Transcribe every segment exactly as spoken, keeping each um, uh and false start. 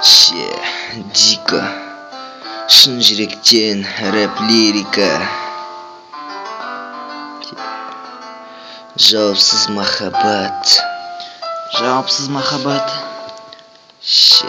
Ше, дико, шын жүректен рэп лирика, жауапсыз махаббат, жауапсыз махаббат. ше.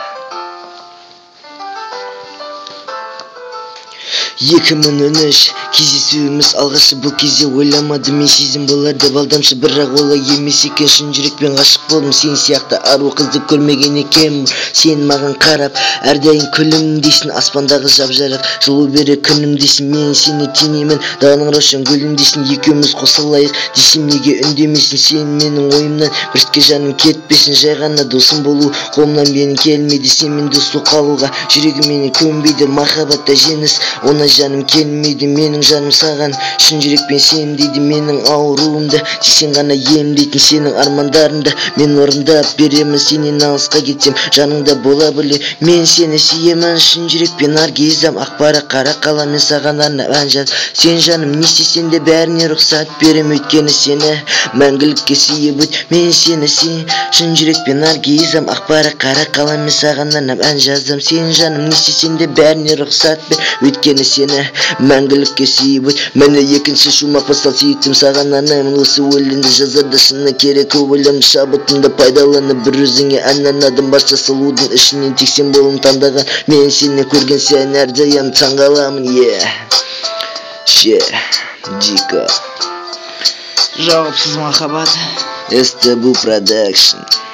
екі мың он үш кездесуіміз алғашы, бұл кезде ойламадым мен сезім болар деп алдамшы, бірақ олай емес екен. Шын жүрекпен ғашық болдым, сен сияқты ару қызды көрмеген екенмін. Сен маған қарап әрдайым күлімдейсің, аспандағы жап-жарық жылу берер күнімдейсің. Мен сені теңеймін, даланың рошен гүліндейсің. Екеуміз қосылайық десем неге үндемейсің? Сен менің ойымнан біртке жаным кетпесін, жай ғана досым болу қолымнан менің келмейді. Сен мен досу қалуға жүрегім мені көнбейді, махаббатта жеңіс оңай жаным келмейді. Менің жаным саған шын жүрекпен сен дейді, менің ауруымды сен ғана емдейтін. Сенің армандарыңды мен орындап беремін, сенен алысқа кетсем жаныңда бола біле. Мен сені сүйемін шын жүрекпен аргизам, ақпара қара қаламен саған арнап ән жаз. Сен жаным не істесең де бәріне рұқсат берем, өйткені сені мәңгілікке сүйіп өт. Мен сені сен шын жүрекпен аргизам, ақпара қара қаламен саған арнап ән жаздым. Сен жаным не істесең де бәріне рұқсат бер, өйткені сені мәңгілікке сүйіп өт. Міне екінші шумақ бастал, сүйіктім саған арнаймын осы өлеңді жазарда. Шыны керек көп ойлам шабытымды пайдаланып бір өзіңе ән арнадым. барша сұлудың ішінен тек сен болым таңдаған, мен сені көрген сайын әрдайым таңғаламын. е ше, дико, Жауапсыз махаббат. эс тэ бэ продакшн.